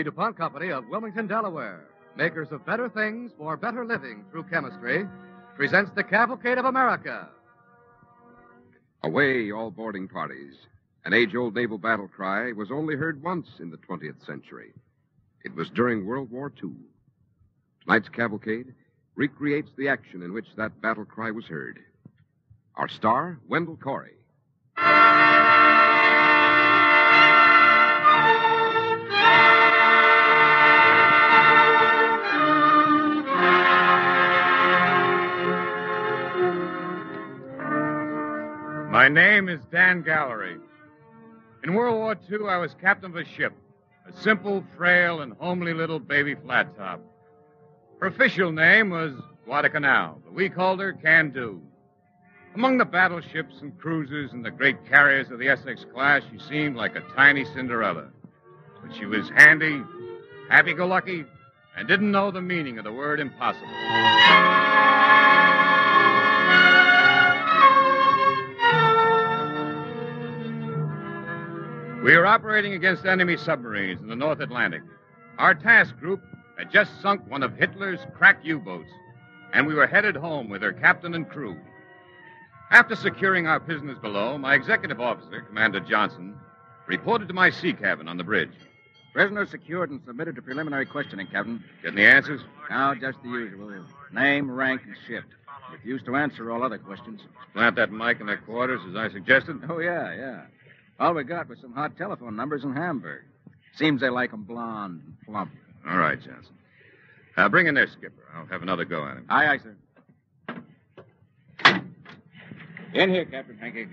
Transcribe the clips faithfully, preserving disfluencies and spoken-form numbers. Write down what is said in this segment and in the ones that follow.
DuPont Company of Wilmington, Delaware, makers of better things for better living through chemistry, presents the Cavalcade of America. Away, all boarding parties. An age-old naval battle cry was only heard once in the twentieth century. It was during World War Two. Tonight's Cavalcade recreates the action in which that battle cry was heard. Our star, Wendell Corey. My name is Dan Gallery. In World War Two, I was captain of a ship, a simple, frail, and homely little baby flat top. Her official name was Guadalcanal, but we called her Can Do. Among the battleships and cruisers and the great carriers of the Essex class, she seemed like a tiny Cinderella. But she was handy, happy-go-lucky, and didn't know the meaning of the word impossible. We were operating against enemy submarines in the North Atlantic. Our task group had just sunk one of Hitler's crack U-boats, and we were headed home with her captain and crew. After securing our prisoners below, my executive officer, Commander Johnson, reported to my sea cabin on the bridge. Prisoners secured and submitted to preliminary questioning, Captain. Getting the answers? Now, just the usual. Name, rank, and shift. Refused to answer all other questions. Plant that mic in their quarters, as I suggested? Oh, yeah, yeah. All we got was some hot telephone numbers in Hamburg. Seems they like 'em blonde and plump. All right, Johnson. Uh, bring in their skipper. I'll have another go at him. Aye, aye, sir. In here, Captain Hankey.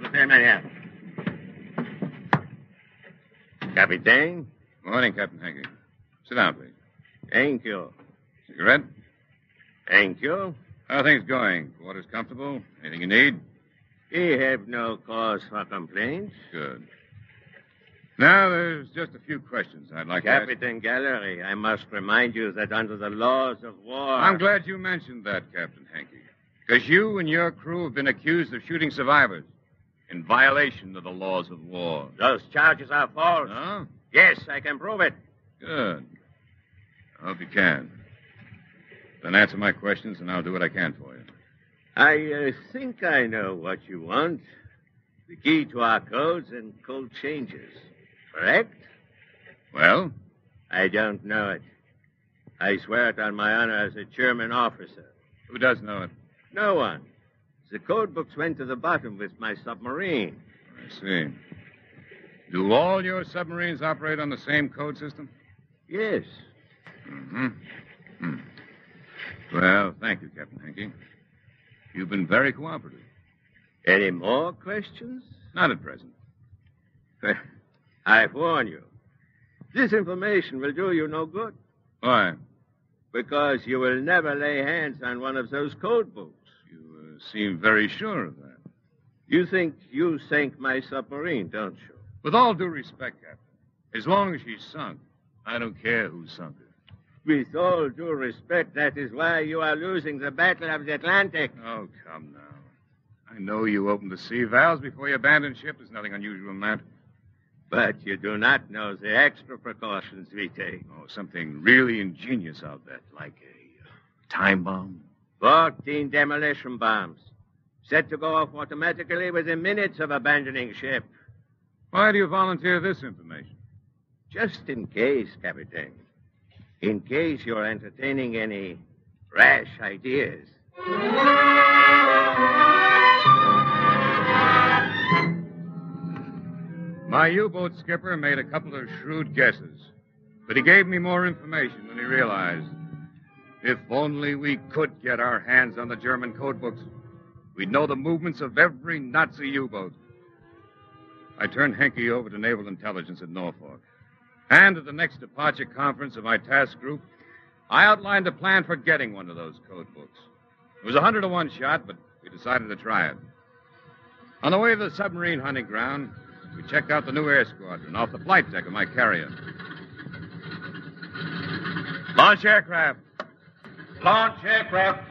Captain? Morning, Captain Hankey. Sit down, please. Thank you. Cigarette? Thank you. How are things going? Quarters comfortable? Anything you need? We have no cause for complaints. Good. Now, there's just a few questions I'd like to ask. Captain Gallery, I must remind you that under the laws of war... I'm glad you mentioned that, Captain Hankey. Because you and your crew have been accused of shooting survivors in violation of the laws of war. Those charges are false. Huh? Yes, I can prove it. Good. I hope you can. Then answer my questions, and I'll do what I can for you. I uh, think I know what you want. The key to our codes and code changes. Correct? Well? I don't know it. I swear it on my honor as a German officer. Who does know it? No one. The code books went to the bottom with my submarine. I see. Do all your submarines operate on the same code system? Yes. Mm-hmm. Hmm. Well, thank you, Captain Hankey. You've been very cooperative. Any more questions? Not at present. I warn you. This information will do you no good. Why? Because you will never lay hands on one of those code books. You uh, seem very sure of that. You think you sank my submarine, don't you? With all due respect, Captain, as long as she's sunk, I don't care who sunk her. With all due respect, that is why you are losing the Battle of the Atlantic. Oh, come now. I know you opened the sea valves before you abandoned ship. There's nothing unusual in that. But you do not know the extra precautions we take. Oh, something really ingenious out there, like a uh, time bomb. Fourteen demolition bombs. Set to go off automatically within minutes of abandoning ship. Why do you volunteer this information? Just in case, Captain. In case you're entertaining any rash ideas. My U-boat skipper made a couple of shrewd guesses, but he gave me more information than he realized. If only we could get our hands on the German code books, we'd know the movements of every Nazi U-boat. I turned Henke over to Naval Intelligence at Norfolk. And at the next departure conference of my task group, I outlined a plan for getting one of those code books. It was a hundred to one shot, but we decided to try it. On the way to the submarine hunting ground, we checked out the new air squadron off the flight deck of my carrier. Launch aircraft. Launch aircraft.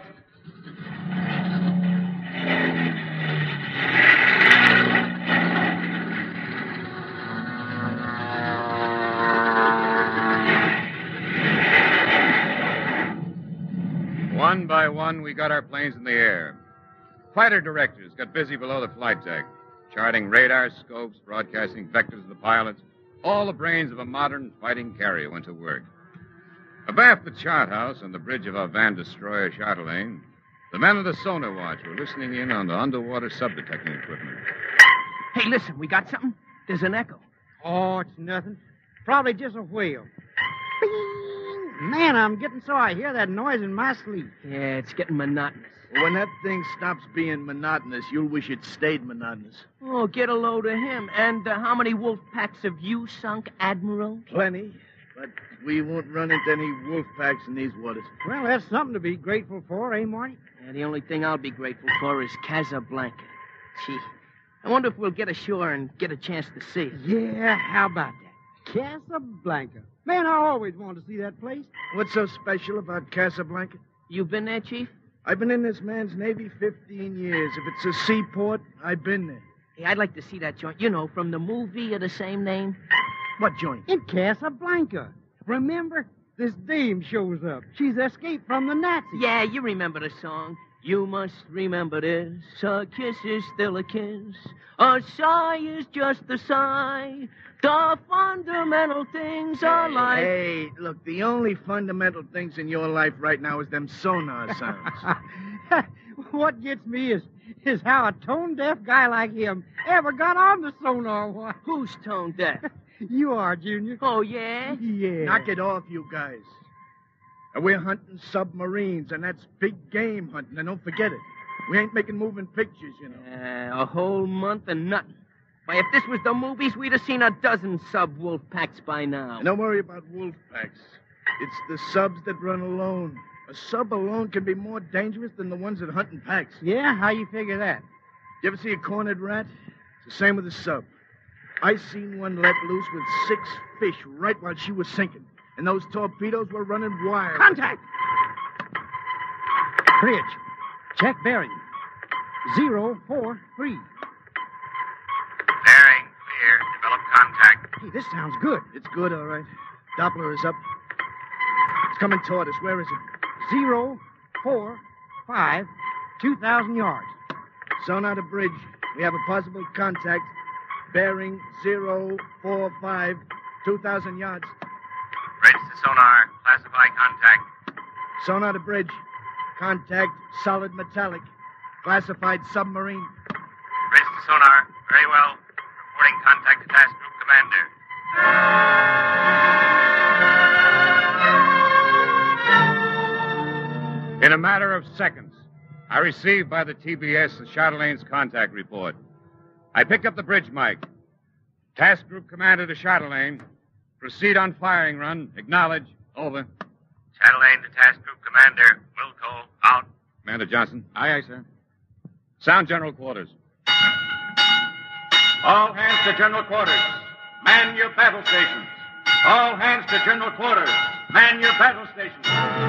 One by one, we got our planes in the air. Fighter directors got busy below the flight deck, charting radar scopes, broadcasting vectors to the pilots. All the brains of a modern fighting carrier went to work. Abaft the chart house on the bridge of our van destroyer Chatelaine, the men of the sonar watch were listening in on the underwater sub-detecting equipment. Hey, listen, we got something? There's an echo. Oh, it's nothing. Probably just a whale. Bing! Man, I'm getting so I hear that noise in my sleep. Yeah, it's getting monotonous. Well, when that thing stops being monotonous, you'll wish it stayed monotonous. Oh, get a load of him. And uh, how many wolf packs have you sunk, Admiral? Plenty. But we won't run into any wolf packs in these waters. Well, that's something to be grateful for, eh, Marty? Yeah, the only thing I'll be grateful for is Casablanca. Gee, I wonder if we'll get ashore and get a chance to see it. Yeah, how about that? Casablanca. Man, I always wanted to see that place. What's so special about Casablanca? You been there, Chief? I've been in this man's Navy fifteen years. If it's a seaport, I've been there. Hey, I'd like to see that joint. You know, from the movie of the same name. What joint? In Casablanca. Remember? This dame shows up. She's escaped from the Nazis. Yeah, you remember the song. You must remember this. A kiss is still a kiss. A sigh is just a sigh. The fundamental things are hey, like... Hey, look, the only fundamental things in your life right now is them sonar sounds. What gets me is is how a tone-deaf guy like him ever got on the sonar watch. Who's tone deaf? You are, Junior. Oh, yeah? Yeah. Knock it off, you guys. And we're hunting submarines, and that's big game hunting, and don't forget it. We ain't making moving pictures, you know. Uh, a whole month and nothing. Why, if this was the movies, we'd have seen a dozen sub-wolf packs by now. And don't worry about wolf packs. It's the subs that run alone. A sub alone can be more dangerous than the ones that hunt in packs. Yeah? How you figure that? You ever see a cornered rat? It's the same with a sub. I seen one let loose with six fish right while she was sinking. And those torpedoes were running wild. Contact! Bridge. Check bearing. Zero, four, three. Bearing clear. Develop contact. Hey, this sounds good. It's good, all right. Doppler is up. It's coming toward us. Where is it? Zero, four, five, two thousand yards. Sonar to bridge. We have a possible contact. Bearing zero, four, five, two thousand yards. Bridge to sonar. Classify contact. Sonar to bridge. Contact solid metallic. Classified submarine. Bridge to sonar. Very well. Reporting contact to task group commander. In a matter of seconds, I received by the T B S the Chatelaine's contact report. I picked up the bridge mic. Task group commander to Chatelaine. Proceed on firing run. Acknowledge. Over. Chatelaine to task group commander. Wilco. Out. Commander Johnson. Aye, aye, sir. Sound general quarters. All hands to general quarters. Man your battle stations. All hands to general quarters. Man your battle stations.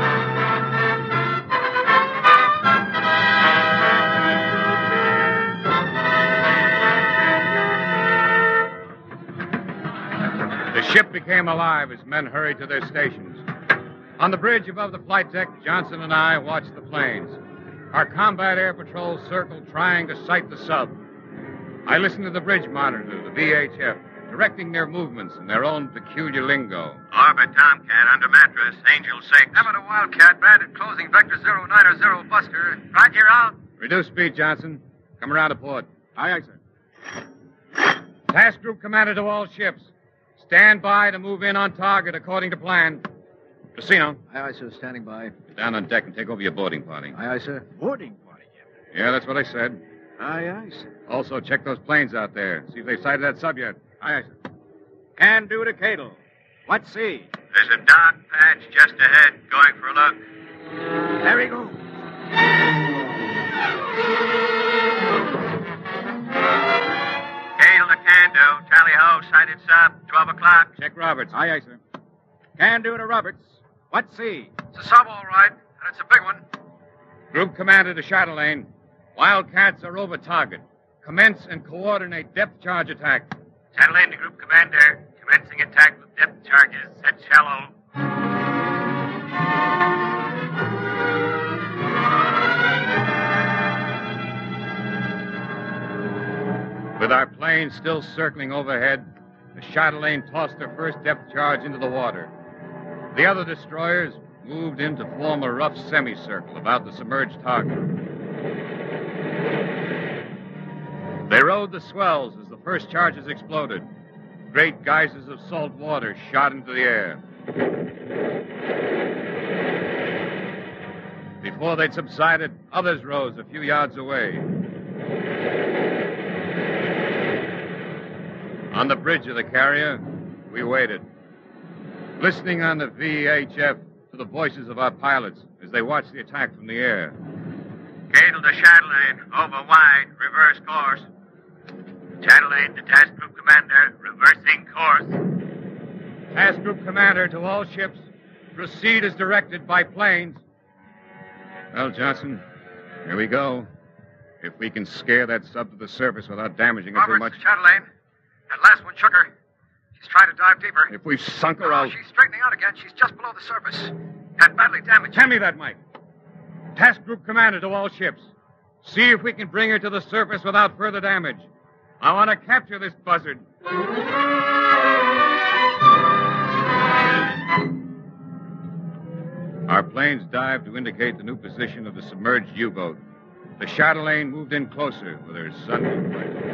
The ship became alive as men hurried to their stations. On the bridge above the flight deck, Johnson and I watched the planes. Our combat air patrol circled, trying to sight the sub. I listened to the bridge monitor, the V H F, directing their movements in their own peculiar lingo. Orbit Tomcat under mattress, Angel six. Evan a Wildcat, bandit closing vector zero nine or zero Buster. Roger out. Reduce speed, Johnson. Come around to port. Aye, aye, sir. Task group commander to all ships. Stand by to move in on target according to plan. Casino. Aye, aye, sir. Standing by. Get down on deck and take over your boarding party. Aye, aye, sir. Boarding party. Yeah, that's what I said. Aye, aye, sir. Also, check those planes out there. See if they sighted that sub yet. Aye, aye, sir. Can do to Cadle. What sea? There's a dark patch just ahead. Going for a look. There he goes. Hail to Cando. Tally ho. Sighted sub. twelve o'clock. Check Roberts. Aye, aye, sir. Can do to Roberts. What sea? It's a sub, all right. And it's a big one. Group commander to Chatelaine. Wildcats are over target. Commence and coordinate depth charge attack. Chatelaine to group commander. Commencing attack with depth charges. Set shallow. planes still circling overhead, the Chatelaine tossed her first depth charge into the water. The other destroyers moved in to form a rough semicircle about the submerged target. They rode the swells as the first charges exploded. Great geysers of salt water shot into the air. Before they'd subsided, others rose a few yards away. On the bridge of the carrier, we waited, listening on the V H F to the voices of our pilots as they watched the attack from the air. Cable to Chatelaine, over wide, reverse course. Chatelaine to Task Group Commander, reversing course. Task Group Commander to all ships, proceed as directed by planes. Well, Johnson, here we go. If we can scare that sub to the surface without damaging it too Roberts much. to Chatelaine. That last one shook her. She's trying to dive deeper. If we've sunk her Oh, out. she's straightening out again. She's just below the surface. And badly damaged. Hand me that, Mike. Task Group Commander to all ships. See if we can bring her to the surface without further damage. I want to capture this buzzard. Our planes dived to indicate the new position of the submerged U-boat. The Chatelaine moved in closer with her sunken flight.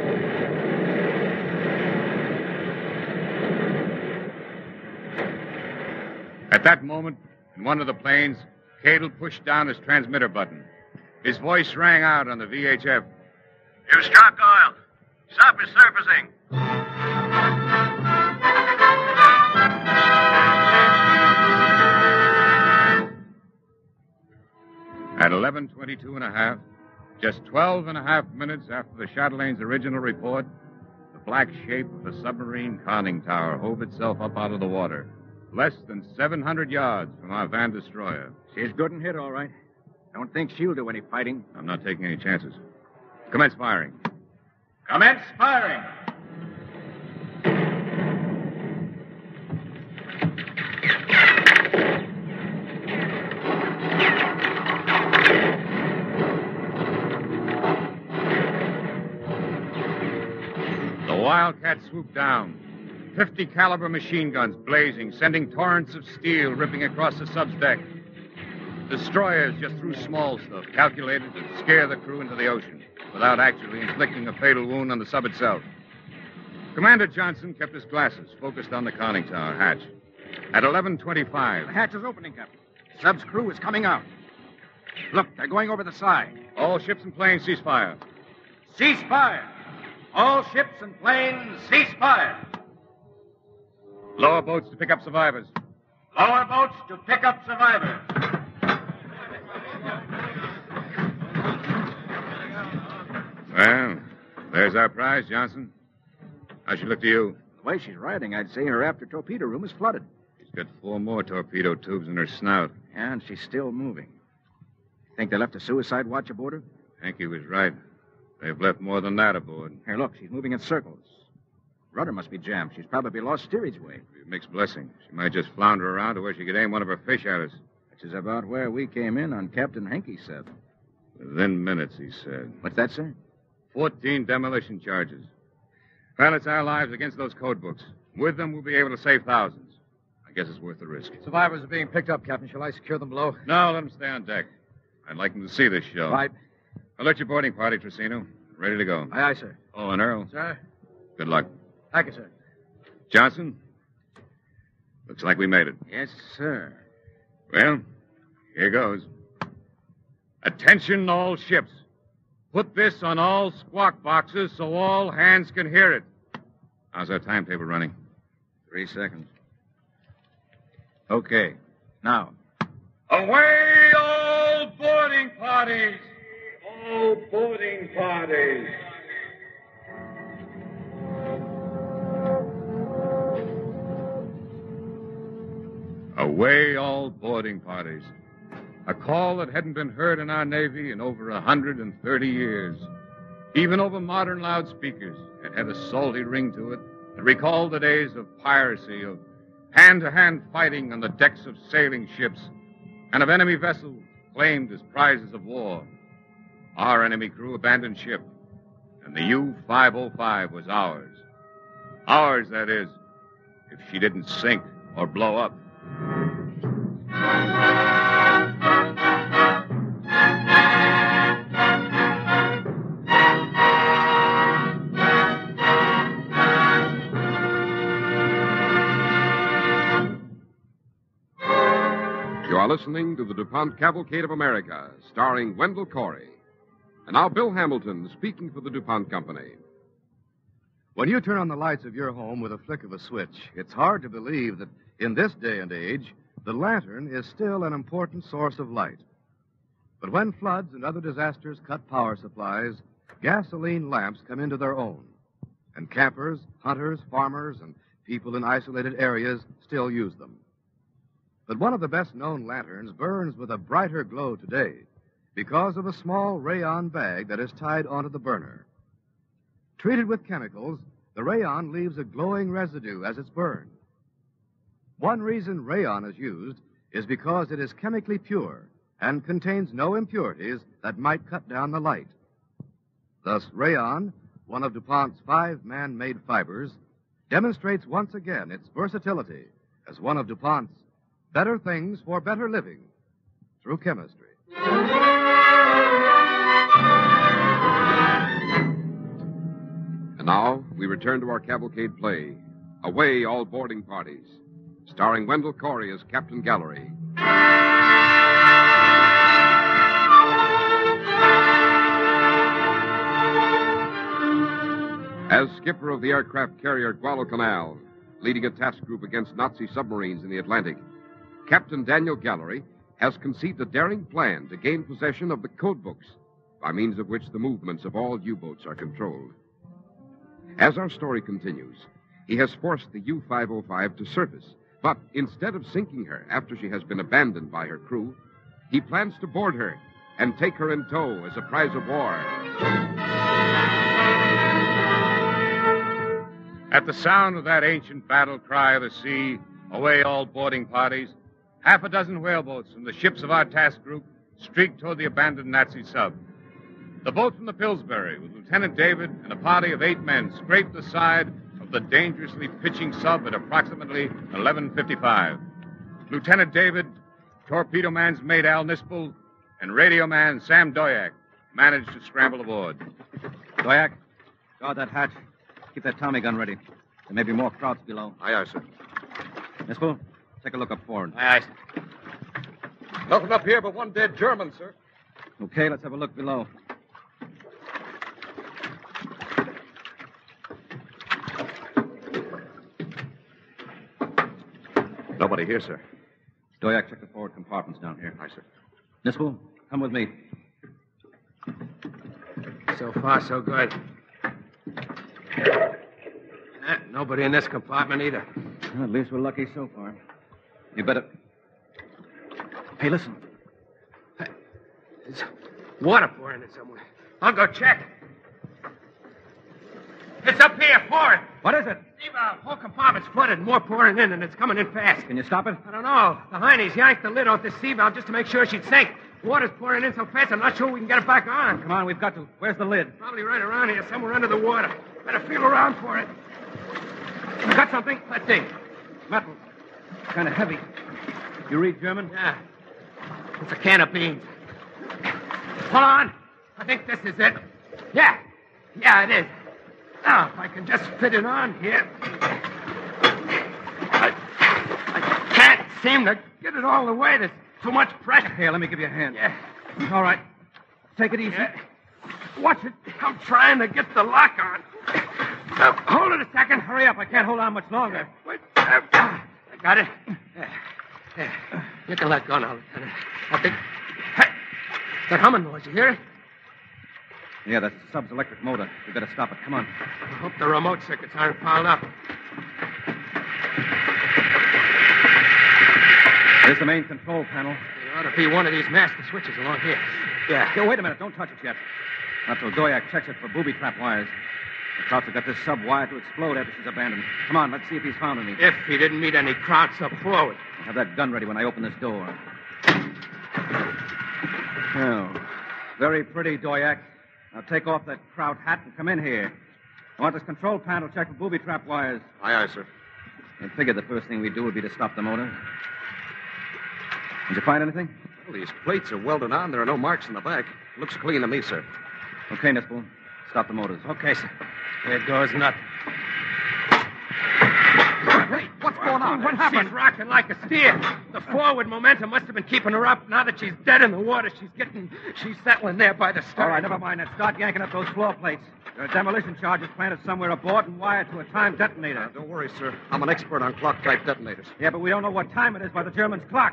At that moment, in one of the planes, Cadle pushed down his transmitter button. His voice rang out on the V H F. You struck oil. Sub is surfacing. At eleven twenty-two and a half, just twelve and a half minutes after the Chatelaine's original report, the black shape of the submarine conning tower hove itself up out of the water, less than seven hundred yards from our van destroyer. She's good and hit, all right. Don't think she'll do any fighting. I'm not taking any chances. Commence firing. Commence firing. The Wildcat swooped down. Fifty caliber machine guns blazing, sending torrents of steel ripping across the sub's deck. Destroyers just threw small stuff, calculated to scare the crew into the ocean, without actually inflicting a fatal wound on the sub itself. Commander Johnson kept his glasses focused on the conning tower hatch. At eleven twenty-five... The hatch is opening, Captain. Sub's crew is coming out. Look, they're going over the side. All ships and planes cease fire. Cease fire. All ships and planes cease fire. Lower boats to pick up survivors. Lower boats to pick up survivors. Well, there's our prize, Johnson. How she look to you? The way she's riding, I'd say her after torpedo room is flooded. She's got four more torpedo tubes in her snout. And she's still moving. Think they left a suicide watch aboard her? Hanky was right. They've left more than that aboard. Here, look, she's moving in circles. Rudder must be jammed. She's probably lost steerage way. Mixed blessing. She might just flounder around to where she could aim one of her fish at us. Which is about where we came in on Captain Hankey said. Within minutes, he said. What's that, sir? Fourteen demolition charges. Well, it's our lives against those code books. With them, we'll be able to save thousands. I guess it's worth the risk. Survivors are being picked up, Captain. Shall I secure them below? No, let them stay on deck. I'd like them to see this show. Right. Alert your boarding party, Tracino. Ready to go. Aye, aye, sir. Oh, and Earl. Sir? Good luck. Thank you, sir. Johnson? Looks like we made it. Yes, sir. Well, here goes. Attention, all ships. Put this on all squawk boxes so all hands can hear it. How's our timetable running? Three seconds. Okay. Now. Away, all boarding parties! All boarding parties! Away, all boarding parties. A call that hadn't been heard in our Navy in over a hundred and thirty years. Even over modern loudspeakers, it had a salty ring to it that recalled the days of piracy, of hand-to-hand fighting on the decks of sailing ships, and of enemy vessels claimed as prizes of war. Our enemy crew abandoned ship. and the U five oh five was ours. Ours, that is, if she didn't sink or blow up. You are listening to the DuPont Cavalcade of America, starring Wendell Corey. And now Bill Hamilton speaking for the DuPont Company. When you turn on the lights of your home with a flick of a switch, it's hard to believe that in this day and age, the lantern is still an important source of light. But when floods and other disasters cut power supplies, gasoline lamps come into their own. And campers, hunters, farmers, and people in isolated areas still use them. But one of the best-known lanterns burns with a brighter glow today because of a small rayon bag that is tied onto the burner. Treated with chemicals, the rayon leaves a glowing residue as it's burned. One reason rayon is used is because it is chemically pure and contains no impurities that might cut down the light. Thus, rayon, one of DuPont's five man-made fibers, demonstrates once again its versatility as one of DuPont's better things for better living through chemistry. And now we return to our cavalcade play, Away All Boarding Parties, starring Wendell Corey as Captain Gallery. As skipper of the aircraft carrier Guadalcanal, leading a task group against Nazi submarines in the Atlantic, Captain Daniel Gallery has conceived a daring plan to gain possession of the code books, by means of which the movements of all U-boats are controlled. As our story continues, he has forced the U five oh five to surface, but instead of sinking her after she has been abandoned by her crew, he plans to board her and take her in tow as a prize of war. At the sound of that ancient battle cry of the sea, away all boarding parties, half a dozen whaleboats from the ships of our task group streaked toward the abandoned Nazi sub. The boat from the Pillsbury, with Lieutenant David and a party of eight men, scraped the side of the dangerously pitching sub at approximately eleven fifty-five. Lieutenant David, torpedo man's mate Al Nispel, and radio man Sam Doyak managed to scramble aboard. Doyak, guard that hatch. Keep that Tommy gun ready. There may be more crowds below. Aye, aye, sir. Nispel, take a look up forward. Aye, aye. Nothing up here but one dead German, sir. Okay, let's have a look below. Nobody here, sir. Doyak, check the forward compartments down here. Aye, sir. Nispel, come with me. So far, so good. Eh, nobody in this compartment either. Well, at least we're lucky so far. You better... Hey, listen. There's water pouring in somewhere. I'll go check. It's up here, pouring. What is it? The uh, whole compartment's flooded, more pouring in, and it's coming in fast. Can you stop it? I don't know. The Heinies yanked the lid off the sea valve just to make sure she'd sink. The water's pouring in so fast, I'm not sure we can get it back on. Come on, we've got to. Where's the lid? Probably right around here, somewhere under the water. Better feel around for it. You got something? Let's see. Metal. Kind of heavy. You read German? Yeah. It's a can of beans. Hold on. I think this is it. Yeah. Yeah, it is. Now, if I can just fit it on here. I, I can't seem to get it all the way. There's too much pressure. Here, let me give you a hand. Yeah. All right. Take it easy. Yeah. Watch it. I'm trying to get the lock on. Uh, hold it a second. Hurry up. I can't hold on much longer. Wait. Uh, I got it. Yeah. Yeah. You can let go now, Lieutenant. I think... Hey, that humming noise, you hear it? Yeah, that's the sub's electric motor. We better stop it. Come on. I hope the remote circuits aren't piled up. There's the main control panel. There ought to be one of these master switches along here. Yeah. Yo, wait a minute. Don't touch it yet. Not till Doyak checks it for booby trap wires. The Krauts have got this sub wired to explode after she's abandoned. Come on, let's see if he's found any. If he didn't meet any Krauts up forward. I'll have that gun ready when I open this door. Oh, very pretty, Doyak. Now take off that kraut hat and come in here. I want this control panel checked for booby trap wires. Aye, aye, sir. I figured the first thing we'd do would be to stop the motor. Did you find anything? Well, these plates are welded on. There are no marks in the back. Looks clean to me, sir. Okay, Nispel. Stop the motors. Okay, sir. There goes nothing. Hey, what's going on? What happened? She's rocking like a steer. The forward momentum must have been keeping her up. Now that she's dead in the water, she's getting... She's settling there by the stern. All right, never mind that. Start yanking up those floor plates. There are demolition charges planted somewhere aboard and wired to a time detonator. Uh, don't worry, sir. I'm an expert on clock-type detonators. Yeah, but we don't know what time it is by the Germans' clocks.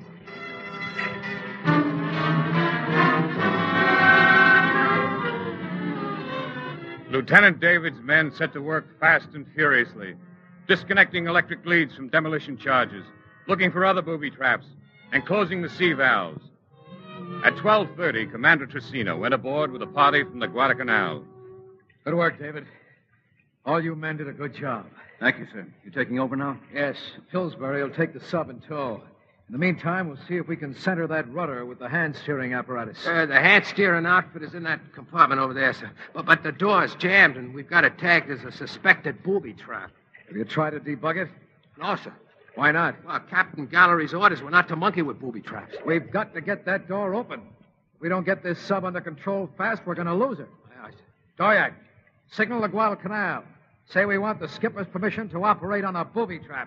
Lieutenant David's men set to work fast and furiously, disconnecting electric leads from demolition charges, looking for other booby traps, and closing the sea valves. At twelve thirty, Commander Trissino went aboard with a party from the Guadalcanal. Good work, David. All you men did a good job. Thank you, sir. You taking over now? Yes, Pillsbury will take the sub in tow. In the meantime, we'll see if we can center that rudder with the hand-steering apparatus. Uh, the hand-steering outfit is in that compartment over there, sir. But, but the door's jammed, and we've got it tagged as a suspected booby trap. Have you tried to debug it? No, sir. Why not? Well, Captain Gallery's orders were not to monkey with booby traps. We've got to get that door open. If we don't get this sub under control fast, we're going to lose her. Aye, aye, sir. Doyak, signal the Guadalcanal. Say we want the skipper's permission to operate on a booby trap.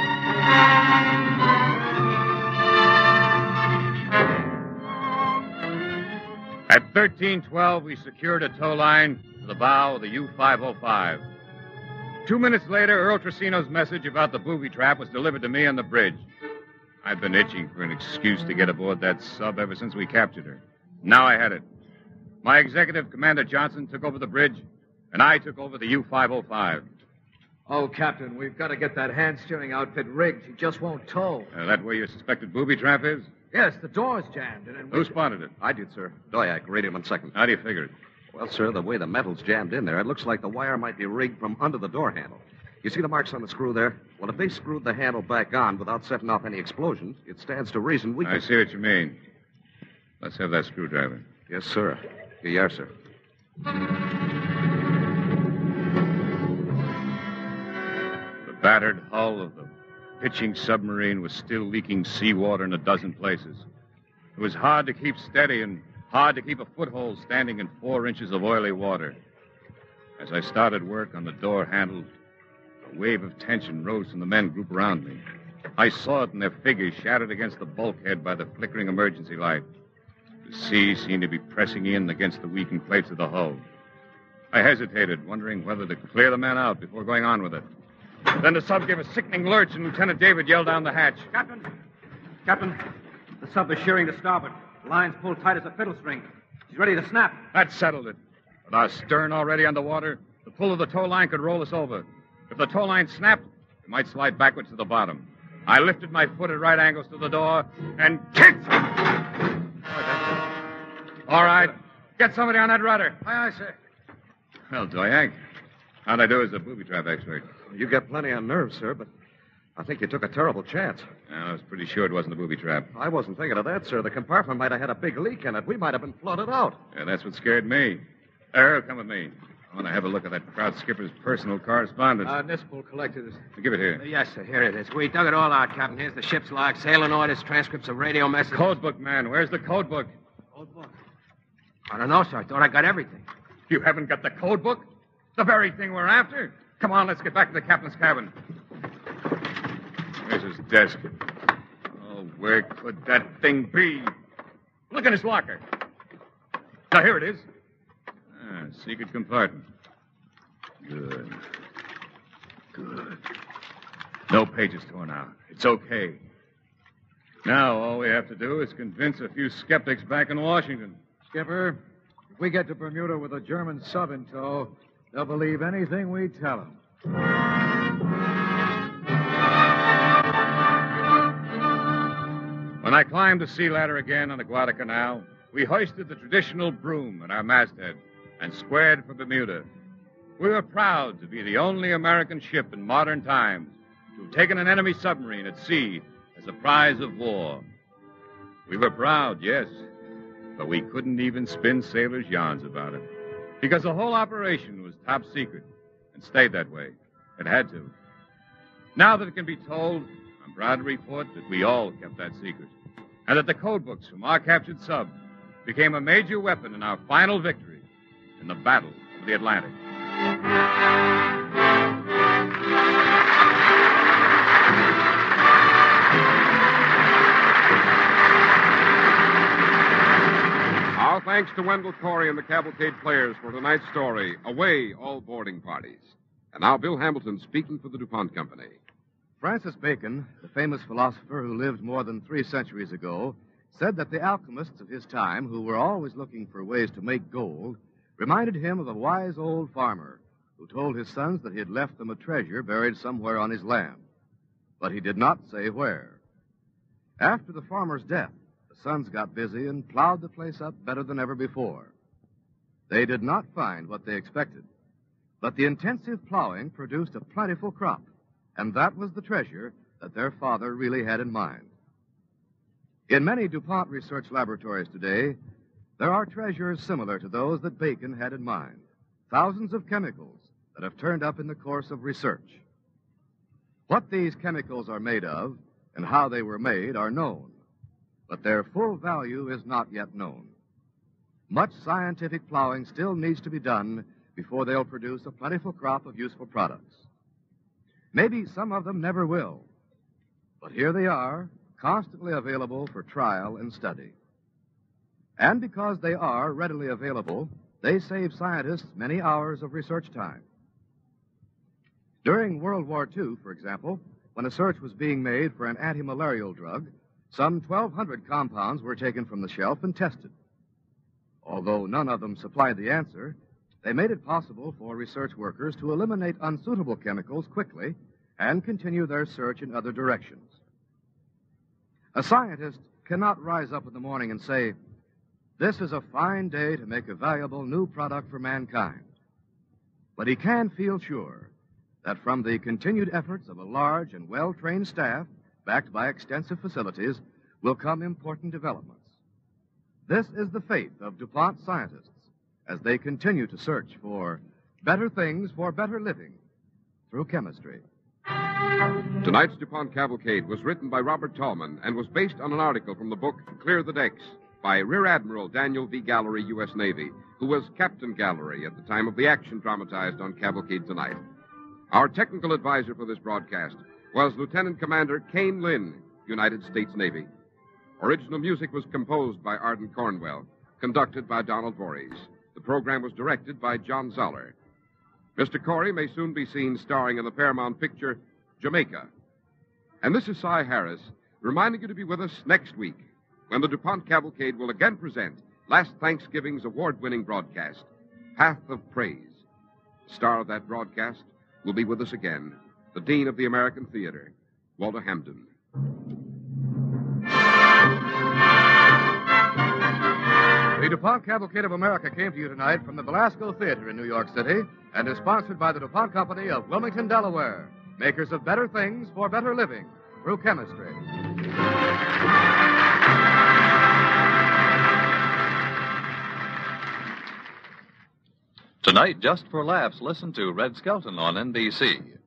At thirteen twelve, we secured a tow line to the bow of the U five oh five. Two minutes later, Earl Trissino's message about the booby trap was delivered to me on the bridge. I'd been itching for an excuse to get aboard that sub ever since we captured her. Now I had it. My executive, Commander Johnson, took over the bridge, and I took over the U five oh five. Oh, Captain, we've got to get that hand-steering outfit rigged. He just won't tow. Uh, that where your suspected booby trap is? Yes, the door's jammed. And Who spotted it? I did, sir. Doyak, radioman second. How do you figure it? Well, sir, the way the metal's jammed in there, it looks like the wire might be rigged from under the door handle. You see the marks on the screw there? Well, if they screwed the handle back on without setting off any explosions, it stands to reason we can... I see what you mean. Let's have that screwdriver. Yes, sir. Here you are, sir. The battered hull of the pitching submarine was still leaking seawater in a dozen places. It was hard to keep steady and hard to keep a foothold standing in four inches of oily water. As I started work on the door handle, a wave of tension rose from the men grouped around me. I saw it in their figures shattered against the bulkhead by the flickering emergency light. The sea seemed to be pressing in against the weakened plates of the hull. I hesitated, wondering whether to clear the men out before going on with it. Then the sub gave a sickening lurch, and Lieutenant David yelled down the hatch. Captain! Captain, the sub is shearing to starboard. The line's pulled tight as a fiddle string. She's ready to snap. That settled it. With our stern already underwater, the pull of the tow line could roll us over. If the tow line snapped, we might slide backwards to the bottom. I lifted my foot at right angles to the door and kicked. All right. Get somebody on that rudder. Aye, aye, sir. Well, Doyak, how'd I do as a booby trap expert? You got plenty on nerve, sir, but I think you took a terrible chance. Well, I was pretty sure it wasn't a booby trap. I wasn't thinking of that, sir. The compartment might have had a big leak in it. We might have been flooded out. Yeah, that's what scared me. Earl, come with me. I want to have a look at that Kraut skipper's personal correspondence. Uh, Nispel collected it. Give it here. Uh, yes, sir. Here it is. We dug it all out, Captain. Here's the ship's log, sailing orders, transcripts of radio messages. Code book, man. Where's the code book? Code book? I don't know, sir. I thought I got everything. You haven't got the code book? The very thing we're after? Come on, let's get back to the captain's cabin. Where's his desk? Oh, where could that thing be? Look in his locker. Now, here it is. Ah, secret compartment. Good. Good. No pages torn out. It's okay. Now, all we have to do is convince a few skeptics back in Washington. Skipper, if we get to Bermuda with a German sub in tow, they'll believe anything we tell them. When I climbed the sea ladder again on the Guadalcanal, we hoisted the traditional broom at our masthead and squared for Bermuda. We were proud to be the only American ship in modern times to have taken an enemy submarine at sea as a prize of war. We were proud, yes, but we couldn't even spin sailors' yarns about it because the whole operation was top secret and stayed that way. It had to. Now that it can be told, I'm proud to report that we all kept that secret and that the code books from our captured sub became a major weapon in our final victory in the Battle of the Atlantic. Our thanks to Wendell Corey and the Cavalcade Players for tonight's story, Away All Boarding Parties. And now Bill Hamilton speaking for the DuPont Company. Francis Bacon, the famous philosopher who lived more than three centuries ago, said that the alchemists of his time, who were always looking for ways to make gold, reminded him of a wise old farmer who told his sons that he had left them a treasure buried somewhere on his land. But he did not say where. After the farmer's death, the sons got busy and plowed the place up better than ever before. They did not find what they expected, but the intensive plowing produced a plentiful crop, and that was the treasure that their father really had in mind. In many DuPont research laboratories today, there are treasures similar to those that Bacon had in mind. Thousands of chemicals that have turned up in the course of research. What these chemicals are made of and how they were made are known, but their full value is not yet known. Much scientific plowing still needs to be done before they'll produce a plentiful crop of useful products. Maybe some of them never will, but here they are, constantly available for trial and study. And because they are readily available, they save scientists many hours of research time. During World War Two, for example, when a search was being made for an anti-malarial drug, some twelve hundred compounds were taken from the shelf and tested. Although none of them supplied the answer, they made it possible for research workers to eliminate unsuitable chemicals quickly and continue their search in other directions. A scientist cannot rise up in the morning and say, "This is a fine day to make a valuable new product for mankind." But he can feel sure that from the continued efforts of a large and well-trained staff, backed by extensive facilities, will come important developments. This is the fate of DuPont scientists as they continue to search for better things for better living through chemistry. Tonight's DuPont Cavalcade was written by Robert Tallman and was based on an article from the book Clear the Decks by Rear Admiral Daniel V. Gallery, U S Navy, who was Captain Gallery at the time of the action dramatized on Cavalcade tonight. Our technical advisor for this broadcast was Lieutenant Commander Kane Lynn, United States Navy. Original music was composed by Arden Cornwell, conducted by Donald Voorhees. The program was directed by John Zoller. Mister Corey may soon be seen starring in the Paramount picture Jamaica. And this is Cy Harris, reminding you to be with us next week when the DuPont Cavalcade will again present last Thanksgiving's award-winning broadcast, Path of Praise. The star of that broadcast will be with us again, the Dean of the American Theater, Walter Hampden. The DuPont Cavalcade of America came to you tonight from the Belasco Theater in New York City and is sponsored by the DuPont Company of Wilmington, Delaware, makers of better things for better living through chemistry. Tonight, just for laughs, listen to Red Skelton on N B C.